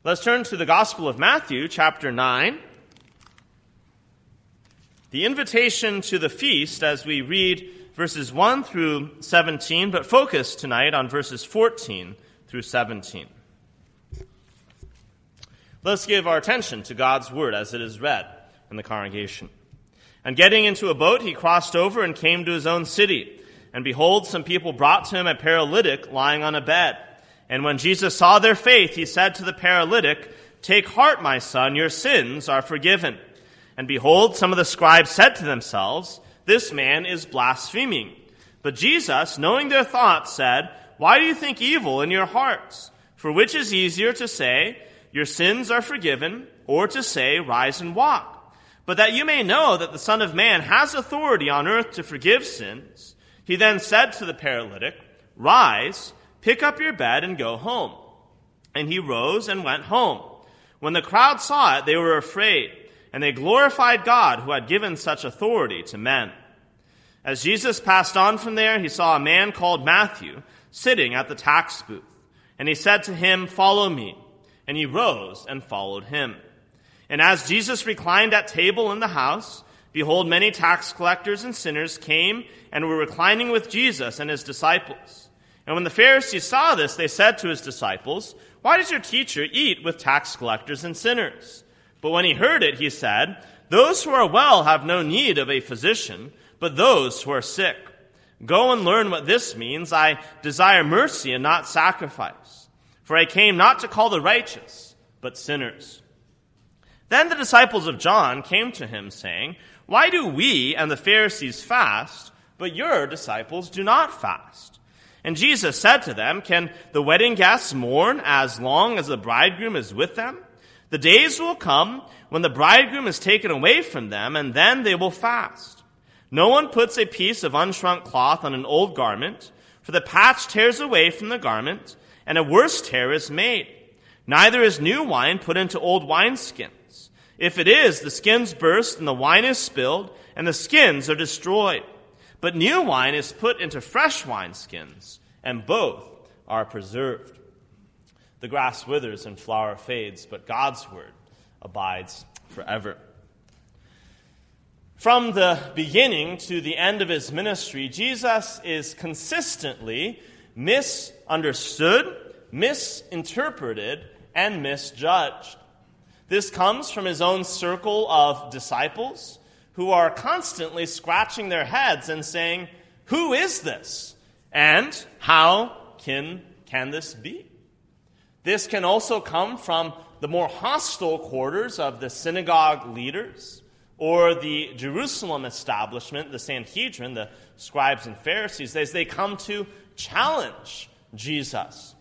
Let's turn to the Gospel of Matthew, chapter 9. The invitation to the feast as we read verses 1 through 17, but focus tonight on verses 14 through 17. Let's give our attention to God's word as it is read in the congregation. And getting into a boat, he crossed over and came to his own city. And behold, some people brought to him a paralytic lying on a bed. And when Jesus saw their faith, he said to the paralytic, "Take heart, my son, your sins are forgiven." And behold, some of the scribes said to themselves, "This man is blaspheming." But Jesus, knowing their thoughts, said, "Why do you think evil in your hearts? For which is easier to say, 'Your sins are forgiven,' or to say, 'Rise and walk'? But that you may know that the Son of Man has authority on earth to forgive sins." He then said to the paralytic, "Rise, pick up your bed and go home." And he rose and went home. When the crowd saw it, they were afraid, and they glorified God who had given such authority to men. As Jesus passed on from there, he saw a man called Matthew sitting at the tax booth. And he said to him, "Follow me." And he rose and followed him. And as Jesus reclined at table in the house, behold, many tax collectors and sinners came and were reclining with Jesus and his disciples. And when the Pharisees saw this, they said to his disciples, "Why does your teacher eat with tax collectors and sinners?" But when he heard it, he said, "Those who are well have no need of a physician, but those who are sick. Go and learn what this means. I desire mercy and not sacrifice. For I came not to call the righteous, but sinners." Then the disciples of John came to him, saying, "Why do we and the Pharisees fast, but your disciples do not fast?" And Jesus said to them, "Can the wedding guests mourn as long as the bridegroom is with them? The days will come when the bridegroom is taken away from them, and then they will fast. No one puts a piece of unshrunk cloth on an old garment, for the patch tears away from the garment, and a worse tear is made. Neither is new wine put into old wineskins. If it is, the skins burst, and the wine is spilled, and the skins are destroyed. But new wine is put into fresh wineskins, and both are preserved." The grass withers and flower fades, but God's word abides forever. From the beginning to the end of his ministry, Jesus is consistently misunderstood, misinterpreted, and misjudged. This comes from his own circle of disciples, who are constantly scratching their heads and saying, "Who is this? And how can this be?" This can also come from the more hostile quarters of the synagogue leaders or the Jerusalem establishment, the Sanhedrin, the scribes and Pharisees, as they come to challenge Jesus.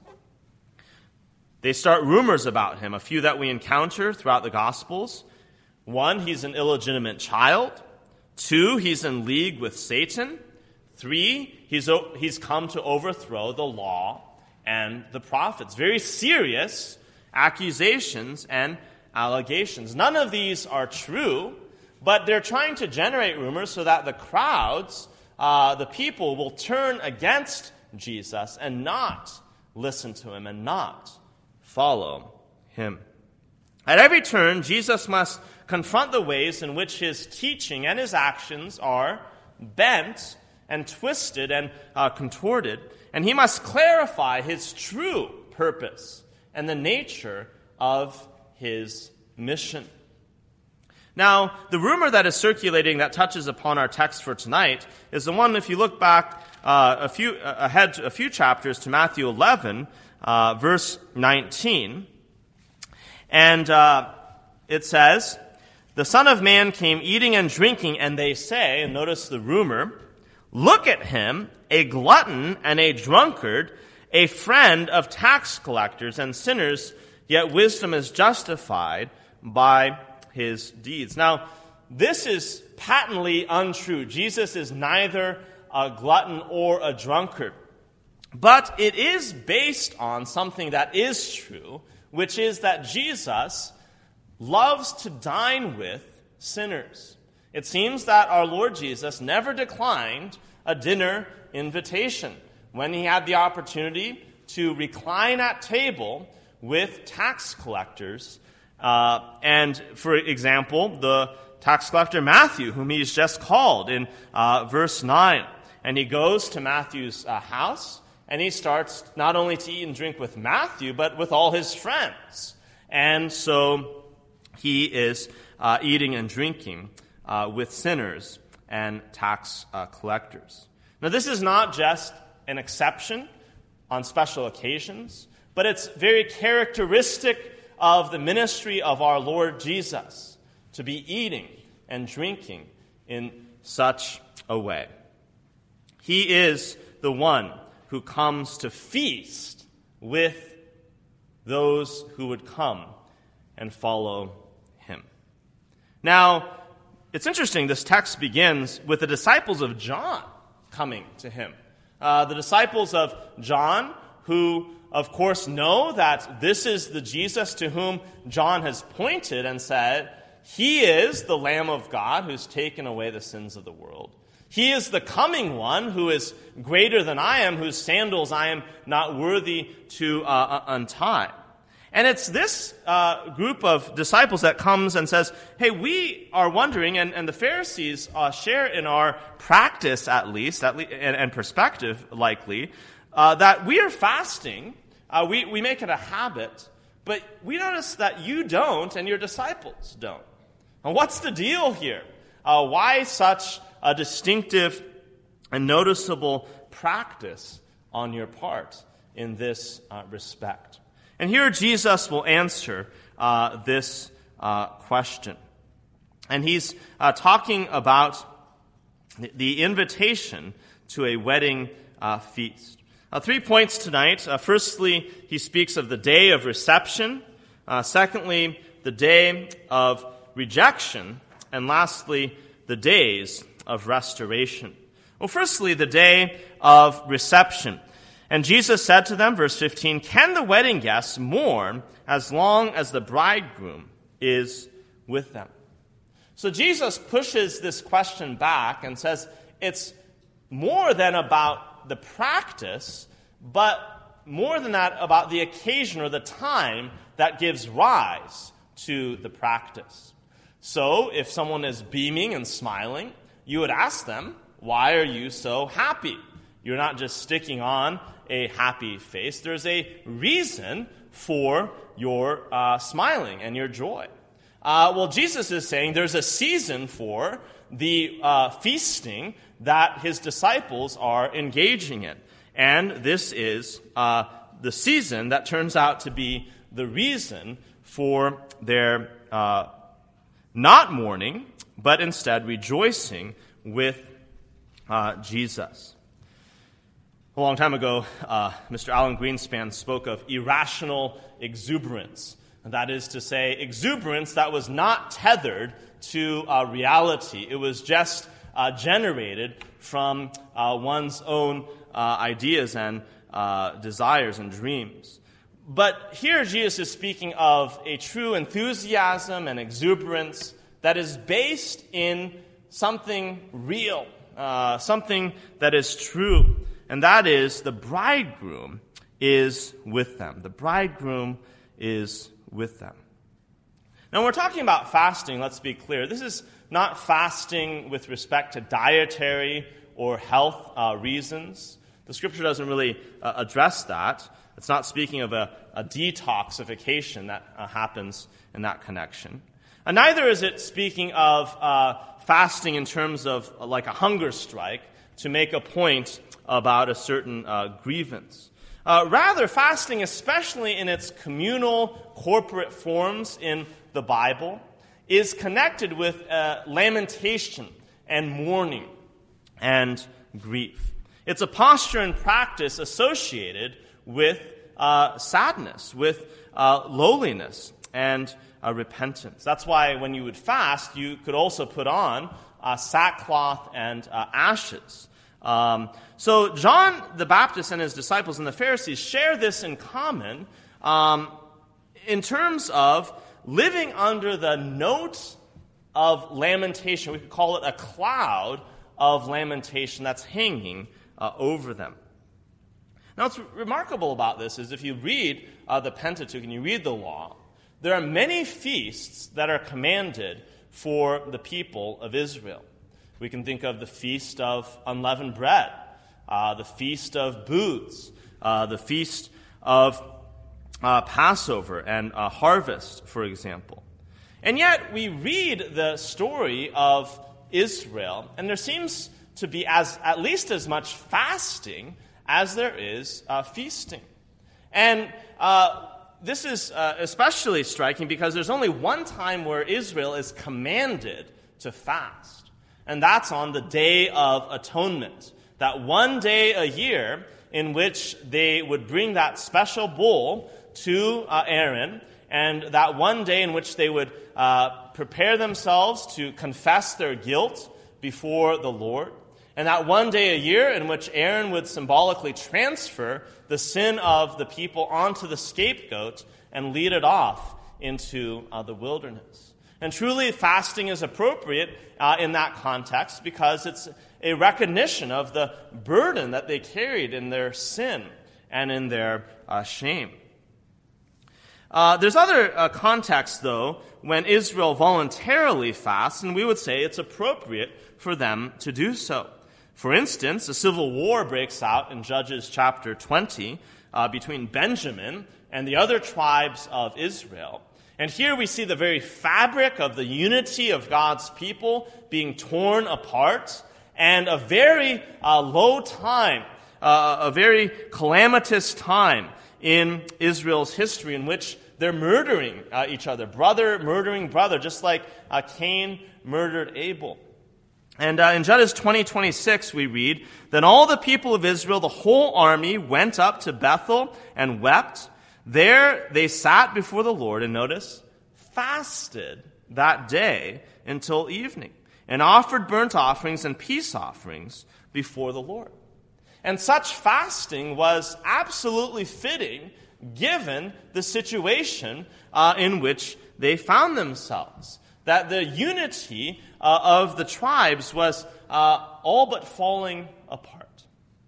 They start rumors about him, a few that we encounter throughout the Gospels. 1, he's an illegitimate child. 2, he's in league with Satan. 3, he's come to overthrow the law and the prophets. Very serious accusations and allegations. None of these are true, but they're trying to generate rumors so that the crowds, the people, will turn against Jesus and not listen to him and not follow him. At every turn, Jesus must confront the ways in which his teaching and his actions are bent and twisted and contorted, and he must clarify his true purpose and the nature of his mission. Now, the rumor that is circulating that touches upon our text for tonight is the one, if you look back a few chapters to Matthew 11, verse 19, and it says, "The Son of Man came eating and drinking, and they say," and notice the rumor, "Look at him, a glutton and a drunkard, a friend of tax collectors and sinners, yet wisdom is justified by his deeds." Now, this is patently untrue. Jesus is neither a glutton or a drunkard. But it is based on something that is true, which is that Jesus loves to dine with sinners. It seems that our Lord Jesus never declined a dinner invitation when he had the opportunity to recline at table with tax collectors. And for example, the tax collector Matthew, whom he's just called in verse 9. And he goes to Matthew's house, and he starts not only to eat and drink with Matthew, but with all his friends. And so he is eating and drinking with sinners and tax collectors. Now, this is not just an exception on special occasions, but it's very characteristic of the ministry of our Lord Jesus to be eating and drinking in such a way. He is the one who comes to feast with those who would come and follow him. Now, it's interesting, this text begins with the disciples of John coming to him. The disciples of John, who, of course, know that this is the Jesus to whom John has pointed and said, he is the Lamb of God who's taken away the sins of the world. He is the coming one who is greater than I am, whose sandals I am not worthy to untie. And it's this group of disciples that comes and says, hey, we are wondering, and the Pharisees share in our practice at least and perspective likely, that we are fasting. We make it a habit, but we notice that you don't and your disciples don't. And what's the deal here? Why such a distinctive and noticeable practice on your part in this respect? And here Jesus will answer this question. And he's talking about the invitation to a wedding feast. 3 points tonight. Firstly, he speaks of the day of reception. Secondly, the day of rejection. And lastly, the days of restoration. Well, firstly, the day of reception. And Jesus said to them, verse 15, can the wedding guests mourn as long as the bridegroom is with them? So Jesus pushes this question back and says it's more than about the practice, but more than that about the occasion or the time that gives rise to the practice. So if someone is beaming and smiling, you would ask them, why are you so happy? You're not just sticking on a happy face. There's a reason for your smiling and your joy. Well, Jesus is saying there's a season for the feasting that his disciples are engaging in. And this is the season that turns out to be the reason for their not mourning, but instead rejoicing with Jesus. A long time ago, Mr. Alan Greenspan spoke of irrational exuberance. That is to say, exuberance that was not tethered to reality. It was just generated from one's own ideas and desires and dreams. But here Jesus is speaking of a true enthusiasm and exuberance that is based in something real, something that is true. And that is the bridegroom is with them. The bridegroom is with them. Now, when we're talking about fasting, let's be clear. This is not fasting with respect to dietary or health reasons. The Scripture doesn't really address that. It's not speaking of a detoxification that happens in that connection. And neither is it speaking of fasting in terms of like a hunger strike to make a point about a certain grievance. Rather, fasting, especially in its communal, corporate forms in the Bible, is connected with lamentation and mourning and grief. It's a posture and practice associated with sadness, with lowliness, and repentance. That's why when you would fast, you could also put on sackcloth and ashes. So John the Baptist and his disciples and the Pharisees share this in common in terms of living under the note of lamentation. We could call it a cloud of lamentation that's hanging over them. Now, what's remarkable about this is if you read the Pentateuch and you read the law, there are many feasts that are commanded for the people of Israel. We can think of the Feast of Unleavened Bread, the Feast of Booths, the Feast of Passover and Harvest, for example. And yet, we read the story of Israel, and there seems to be at least as much fasting as there is feasting. And this is especially striking because there's only one time where Israel is commanded to fast, and that's on the Day of Atonement, that one day a year in which they would bring that special bull to Aaron, and that one day in which they would prepare themselves to confess their guilt before the Lord, and that one day a year in which Aaron would symbolically transfer the sin of the people onto the scapegoat and lead it off into the wilderness. And truly, fasting is appropriate in that context because it's a recognition of the burden that they carried in their sin and in their shame. There's other contexts, though, when Israel voluntarily fasts, and we would say it's appropriate for them to do so. For instance, a civil war breaks out in Judges chapter 20 between Benjamin and the other tribes of Israel. And here we see the very fabric of the unity of God's people being torn apart, and a very low time, a very calamitous time in Israel's history in which they're murdering each other, brother murdering brother, just like Cain murdered Abel. And in Judges 20:26, we read, "Then all the people of Israel, the whole army, went up to Bethel and wept. There they sat before the Lord," and notice, fasted that day until evening, and offered burnt offerings and peace offerings before the Lord. And such fasting was absolutely fitting given the situation in which they found themselves. That the unity of the tribes was all but falling apart.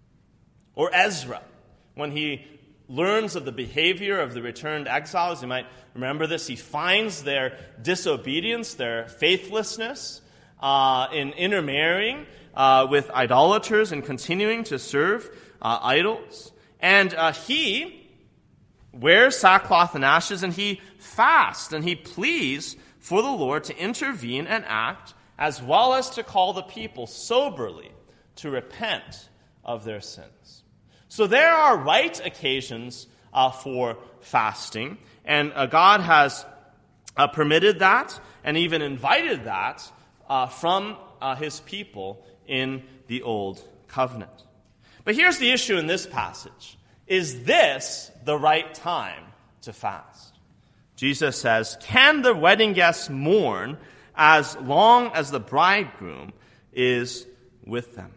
Or Ezra, when he learns of the behavior of the returned exiles, you might remember this, he finds their disobedience, their faithlessness in intermarrying with idolaters and continuing to serve idols. And he wears sackcloth and ashes, and he fasts, and he pleads for the Lord to intervene and act, as well as to call the people soberly to repent of their sins. So there are right occasions for fasting, and God has permitted that and even invited that from his people in the Old Covenant. But here's the issue in this passage. Is this the right time to fast? Jesus says, "Can the wedding guests mourn as long as the bridegroom is with them?"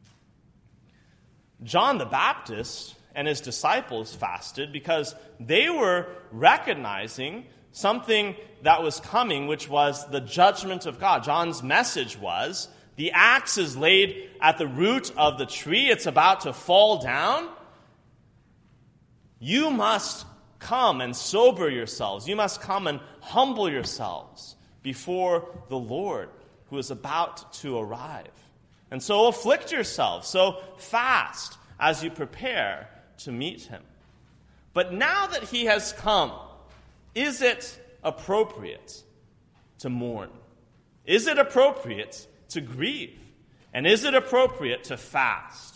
John the Baptist and his disciples fasted because they were recognizing something that was coming, which was the judgment of God. John's message was, the axe is laid at the root of the tree. It's about to fall down. You must come and sober yourselves. You must come and humble yourselves before the Lord who is about to arrive. And so afflict yourselves. So fast as you prepare to meet him. But now that he has come, is it appropriate to mourn? Is it appropriate to grieve? And is it appropriate to fast?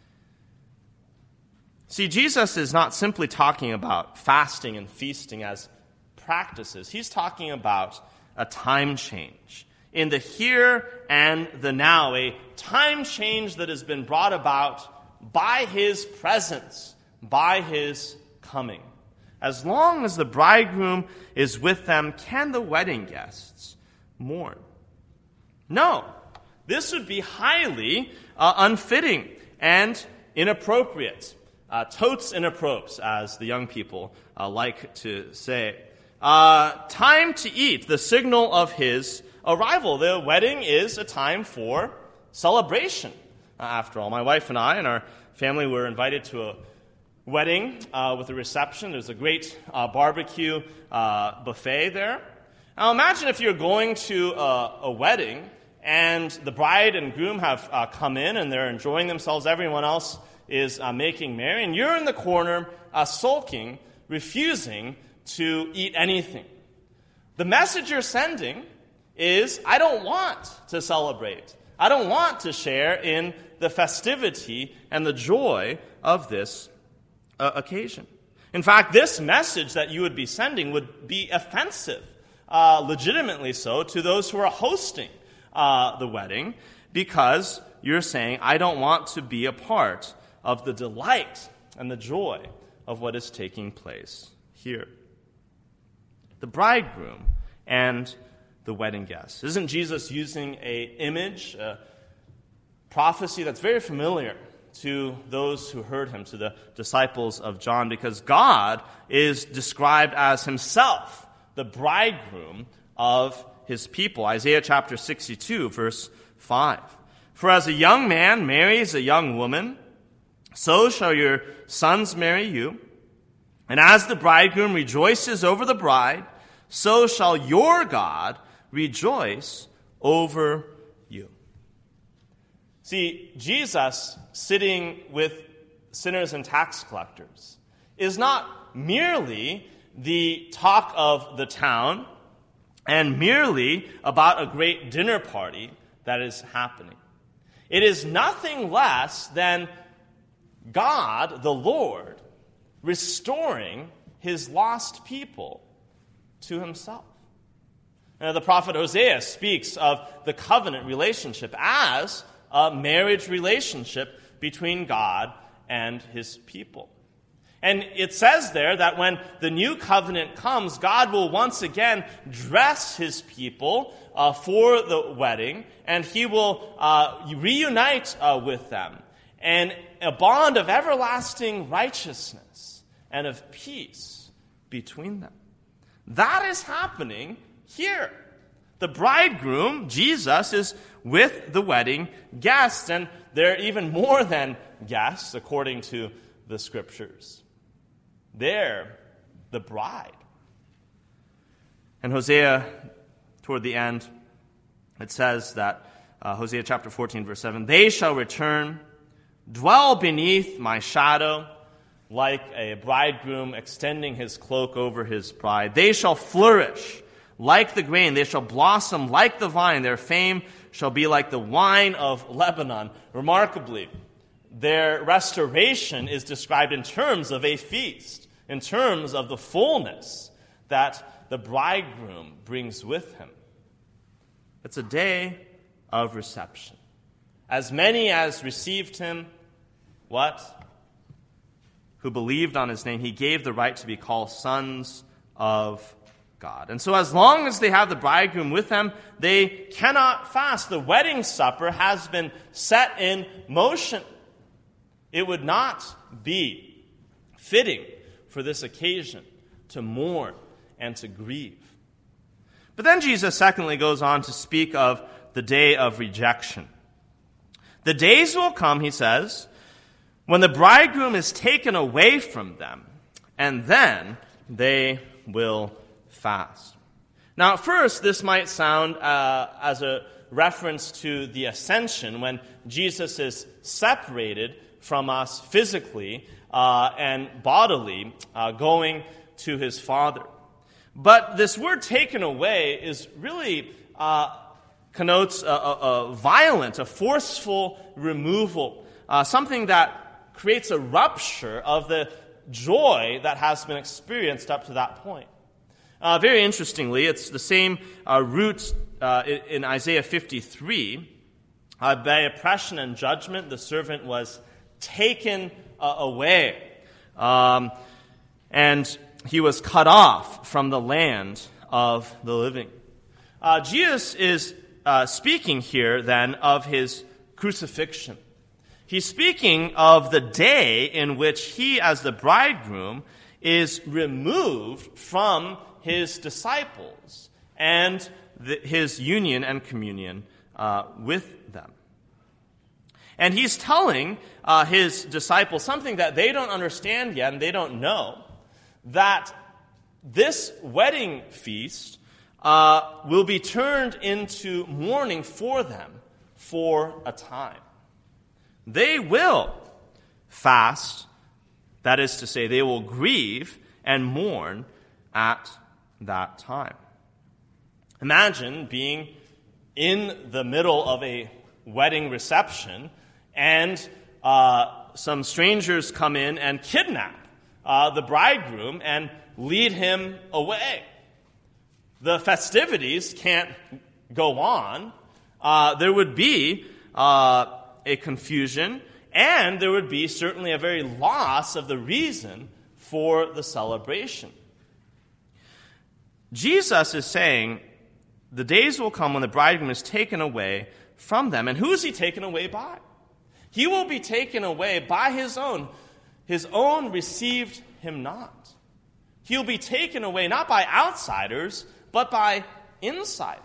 See, Jesus is not simply talking about fasting and feasting as practices. He's talking about a time change in the here and the now, a time change that has been brought about by his presence, by his coming. As long as the bridegroom is with them, can the wedding guests mourn? No. This would be highly unfitting and inappropriate. Totes inappropriate, as the young people like to say. Time to eat, the signal of his arrival. The wedding is a time for celebration. After all, my wife and I and our family were invited to wedding with a reception. There's a great barbecue buffet there. Now imagine if you're going to a wedding and the bride and groom have come in and they're enjoying themselves. Everyone else is making merry, and you're in the corner sulking, refusing to eat anything. The message you're sending is, I don't want to celebrate. I don't want to share in the festivity and the joy of this occasion. In fact, this message that you would be sending would be offensive, legitimately so, to those who are hosting the wedding, because you're saying, I don't want to be a part of the delight and the joy of what is taking place here. The bridegroom and the wedding guests. Isn't Jesus using an image, a prophecy that's very familiar to those who heard him, to the disciples of John? Because God is described as himself the bridegroom of his people. Isaiah chapter 62, verse 5. For as a young man marries a young woman, so shall your sons marry you. And as the bridegroom rejoices over the bride, so shall your God rejoice over you. See, Jesus sitting with sinners and tax collectors is not merely the talk of the town and merely about a great dinner party that is happening. It is nothing less than God, the Lord, restoring his lost people to himself. Now, the prophet Hosea speaks of the covenant relationship as a marriage relationship between God and his people. And it says there that when the new covenant comes, God will once again dress his people for the wedding, and he will reunite with them. And a bond of everlasting righteousness and of peace between them. That is happening here. The bridegroom, Jesus, is with the wedding guests, and they're even more than guests, according to the scriptures. They're the bride. And Hosea, toward the end, it says that, Hosea chapter 14, verse 7, they shall return, dwell beneath my shadow, like a bridegroom extending his cloak over his bride. They shall flourish like the grain. They shall blossom like the vine. Their fame shall be like the wine of Lebanon. Remarkably, their restoration is described in terms of a feast, in terms of the fullness that the bridegroom brings with him. It's a day of reception. As many as received him, what? Who believed on his name, he gave the right to be called sons of God. And so as long as they have the bridegroom with them, they cannot fast. The wedding supper has been set in motion. It would not be fitting for this occasion to mourn and to grieve. But then Jesus secondly goes on to speak of the day of rejection. The days will come, he says, when the bridegroom is taken away from them, and then they will fast. Now, at first, this might sound as a reference to the ascension, when Jesus is separated from us physically and bodily, going to his Father. But this word taken away is really connotes a violent, a forceful removal, something that creates a rupture of the joy that has been experienced up to that point. Very interestingly, it's the same root in Isaiah 53. By oppression and judgment, the servant was taken away, and he was cut off from the land of the living. Jesus is speaking here then of his crucifixion. He's speaking of the day in which he, as the bridegroom, is removed from his disciples and his union and communion with them. And he's telling his disciples something that they don't understand yet and they don't know, that this wedding feast will be turned into mourning for them for a time. They will fast, that is to say, they will grieve and mourn at that time. Imagine being in the middle of a wedding reception and some strangers come in and kidnap the bridegroom and lead him away. The festivities can't go on. There would be a confusion, and there would be certainly a very loss of the reason for the celebration. Jesus is saying the days will come when the bridegroom is taken away from them. And who is he taken away by? He will be taken away by his own. His own received him not. He'll be taken away not by outsiders, but by insiders.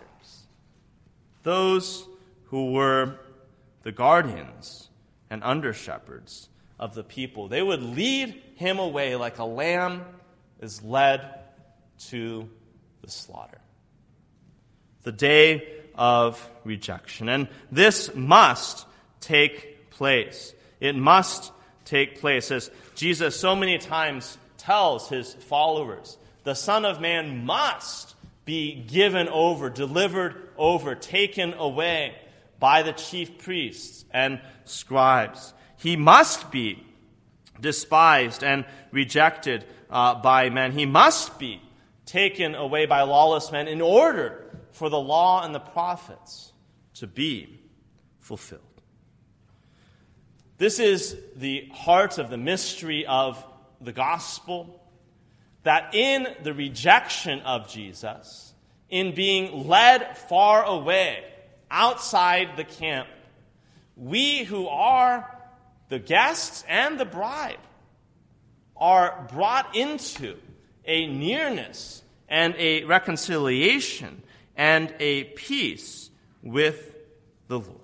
Those who were the guardians and under-shepherds of the people. They would lead him away like a lamb is led to the slaughter. The day of rejection. And this must take place. It must take place. As Jesus so many times tells his followers, the Son of Man must be given over, delivered over, taken away by the chief priests and scribes. He must be despised and rejected by men. He must be taken away by lawless men in order for the law and the prophets to be fulfilled. This is the heart of the mystery of the gospel, that in the rejection of Jesus, in being led far away, outside the camp, we who are the guests and the bride are brought into a nearness and a reconciliation and a peace with the Lord.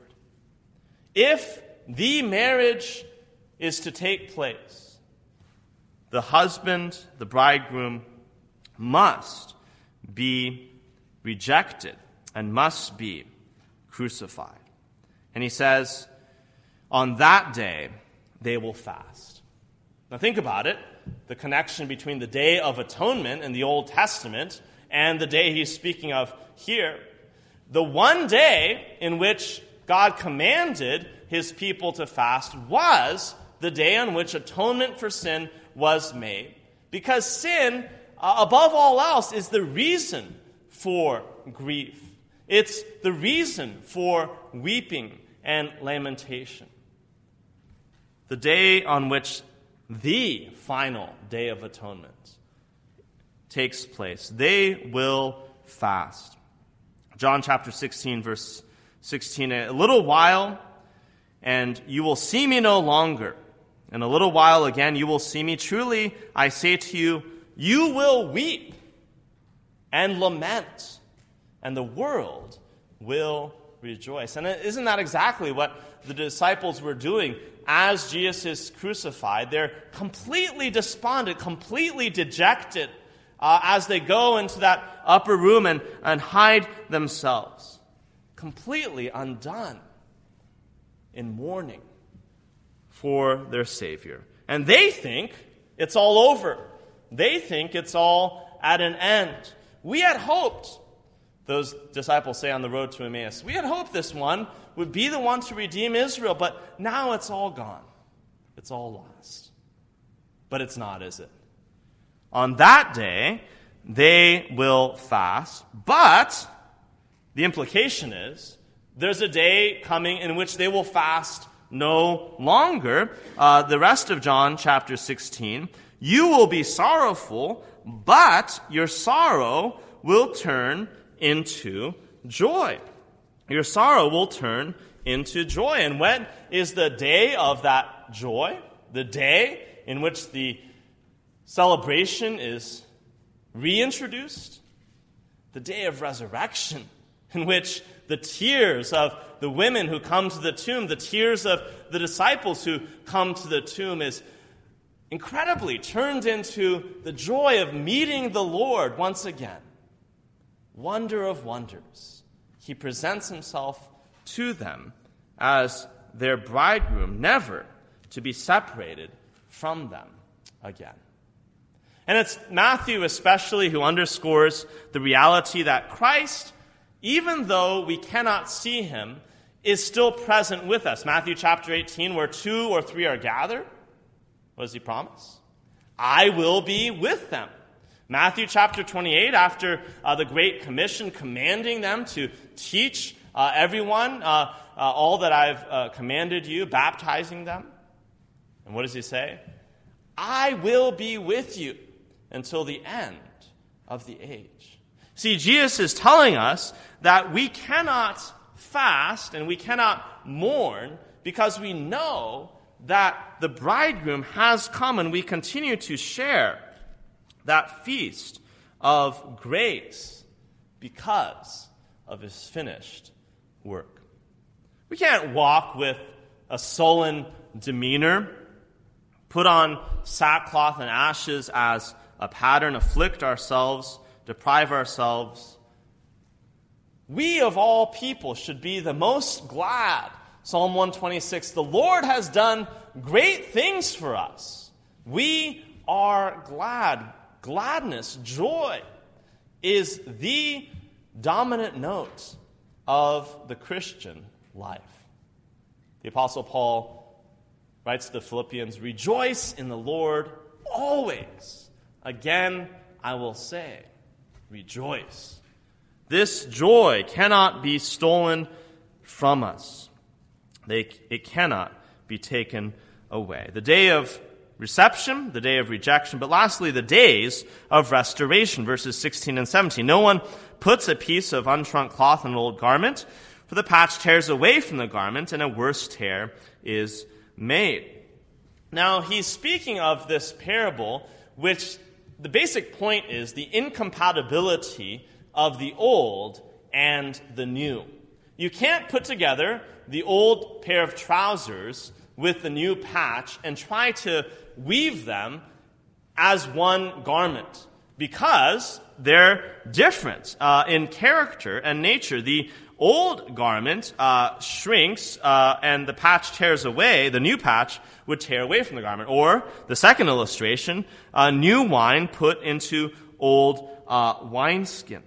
If the marriage is to take place, the husband, the bridegroom, must be rejected and must be crucified. And he says, on that day, they will fast. Now think about it, the connection between the Day of Atonement in the Old Testament and the day he's speaking of here. The one day in which God commanded his people to fast was the day on which atonement for sin was made. Because sin, above all else, is the reason for grief. It's the reason for weeping and lamentation. The day on which the final Day of Atonement takes place, they will fast. John chapter 16, verse 16, a little while, and you will see me no longer. In a little while again, you will see me. Truly, I say to you, you will weep and lament, and the world will rejoice. And isn't that exactly what the disciples were doing as Jesus is crucified? They're completely despondent, completely dejected as they go into that upper room and hide themselves, completely undone in mourning for their Savior. And they think it's all over. They think it's all at an end. We had hoped, those disciples say on the road to Emmaus, we had hoped this one would be the one to redeem Israel, but now it's all gone. It's all lost. But it's not, is it? On that day, they will fast, but the implication is there's a day coming in which they will fast no longer. The rest of John chapter 16, you will be sorrowful, but your sorrow will turn into joy. Your sorrow will turn into joy. And when is the day of that joy? The day in which the celebration is reintroduced? The day of resurrection. in which the tears of the women who come to the tomb, the tears of the disciples who come to the tomb is incredibly turned into the joy of meeting the Lord once again. Wonder of wonders. He presents himself to them as their bridegroom, never to be separated from them again. And it's Matthew especially who underscores the reality that Christ, even though we cannot see him, is still present with us. Matthew chapter 18, where 2 or 3 are gathered, what does he promise? I will be with them. Matthew chapter 28, after the Great Commission commanding them to teach everyone all that I've commanded you, baptizing them. And what does he say? I will be with you until the end of the age. See, Jesus is telling us that we cannot fast and we cannot mourn because we know that the bridegroom has come, and we continue to share that feast of grace because of his finished work. We can't walk with a sullen demeanor, put on sackcloth and ashes as a pattern, afflict ourselves, deprive ourselves. We of all people should be the most glad. Psalm 126, the Lord has done great things for us. We are glad. Gladness, joy, is the dominant note of the Christian life. The Apostle Paul writes to the Philippians, rejoice in the Lord always. Again, I will say, rejoice. This joy cannot be stolen from us. It cannot be taken away. The day of reception, the day of rejection, but lastly, the days of restoration, verses 16 and 17. No one puts a piece of unshrunk cloth in an old garment, for the patch tears away from the garment, and a worse tear is made. Now, he's speaking of this parable, which the basic point is the incompatibility of the old and the new. You can't put together the old pair of trousers with the new patch and try to weave them as one garment because they're different in character and nature. The old garment shrinks and the patch tears away. The new patch would tear away from the garment. Or, the second illustration, new wine put into old wineskins.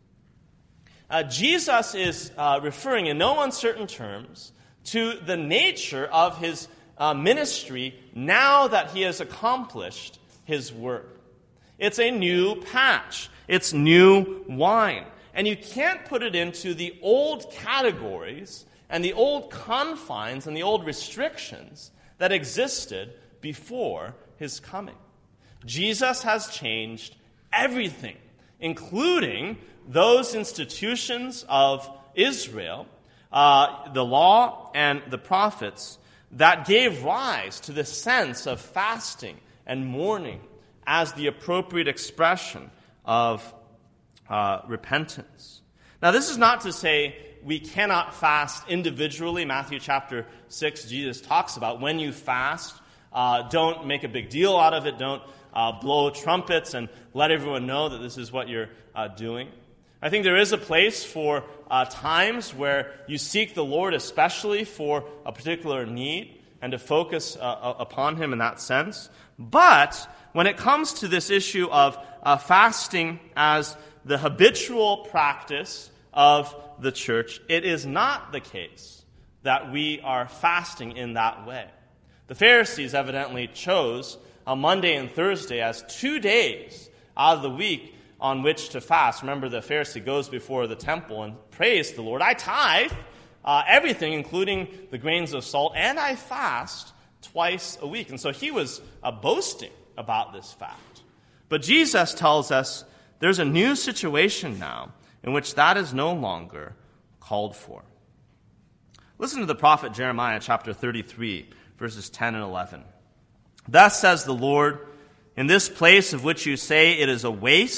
Jesus is referring in no uncertain terms to the nature of his ministry now that he has accomplished his work. It's a new patch. It's new wine. And you can't put it into the old categories and the old confines and the old restrictions that existed before his coming. Jesus has changed everything, including those institutions of Israel, the law and the prophets, that gave rise to the sense of fasting and mourning as the appropriate expression of repentance. Now, this is not to say we cannot fast individually. Matthew chapter 6, Jesus talks about when you fast, don't make a big deal out of it. Don't blow trumpets and let everyone know that this is what you're doing. I think there is a place for times where you seek the Lord especially for a particular need and to focus upon him in that sense. But when it comes to this issue of fasting as the habitual practice of the church, it is not the case that we are fasting in that way. The Pharisees evidently chose Monday and Thursday as 2 days out of the week on which to fast. Remember, the Pharisee goes before the temple and prays the Lord. I tithe everything, including the grains of salt, and I fast twice a week. And so he was boasting about this fact. But Jesus tells us there's a new situation now in which that is no longer called for. Listen to the prophet Jeremiah chapter 33, verses 10 and 11. Thus says the Lord, in this place of which you say it is a waste,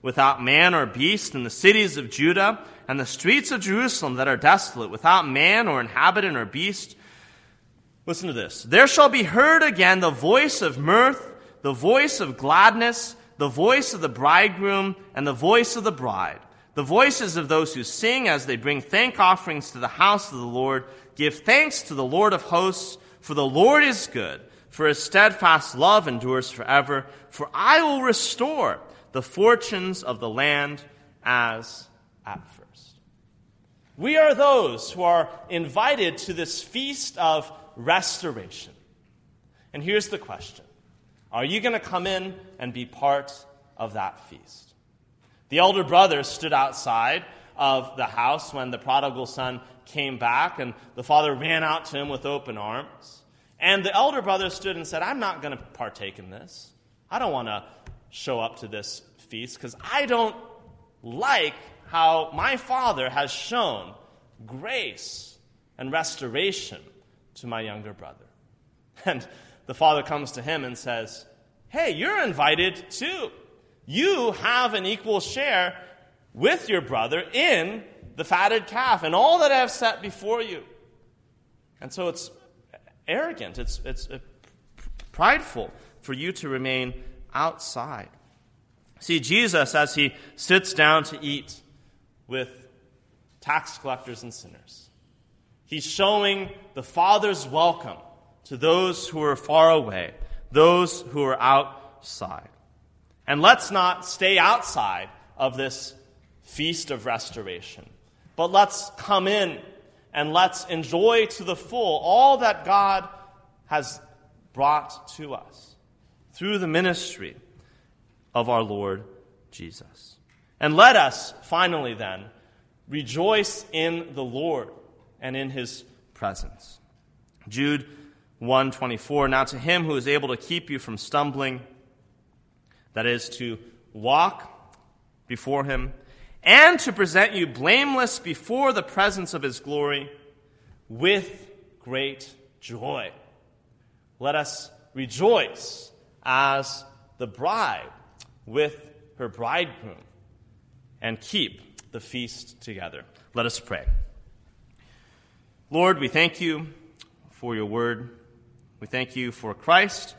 without man or beast, in the cities of Judah and the streets of Jerusalem that are desolate, without man or inhabitant or beast. Listen to this. There shall be heard again the voice of mirth, the voice of gladness, the voice of the bridegroom, and the voice of the bride. The voices of those who sing as they bring thank offerings to the house of the Lord. Give thanks to the Lord of hosts, for the Lord is good, for his steadfast love endures forever. For I will restore the fortunes of the land as at first. We are those who are invited to this feast of restoration. And here's the question. Are you going to come in and be part of that feast? The elder brother stood outside of the house when the prodigal son came back, and the father ran out to him with open arms. And the elder brother stood and said, I'm not going to partake in this. I don't want to show up to this feast because I don't like how my father has shown grace and restoration to my younger brother. And the father comes to him and says, hey, you're invited too. You have an equal share with your brother in the fatted calf and all that I have set before you. And so it's arrogant, it's prideful for you to remain outside. See, Jesus, as he sits down to eat with tax collectors and sinners, he's showing the Father's welcome to those who are far away, those who are outside. And let's not stay outside of this feast of restoration, but let's come in and let's enjoy to the full all that God has brought to us through the ministry of our Lord Jesus. And let us, finally then, rejoice in the Lord and in his presence. Jude 1:24, now to him who is able to keep you from stumbling, that is, to walk before him, and to present you blameless before the presence of his glory with great joy. Let us rejoice as the bride with her bridegroom and keep the feast together. Let us pray. Lord, we thank you for your word. We thank you for Christ,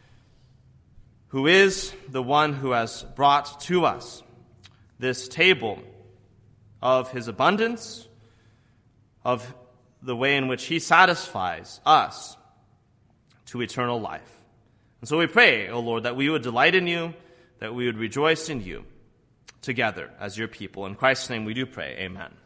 who is the one who has brought to us this table of his abundance, of the way in which he satisfies us to eternal life. And so we pray, O Lord, that we would delight in you, that we would rejoice in you together as your people. In Christ's name we do pray. Amen.